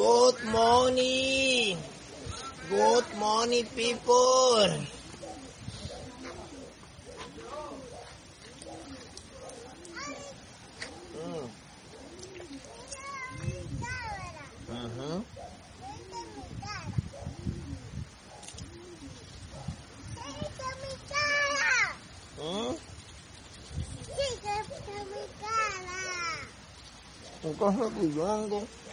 Good morning. Good morning, people. Con có hết gì đó không con?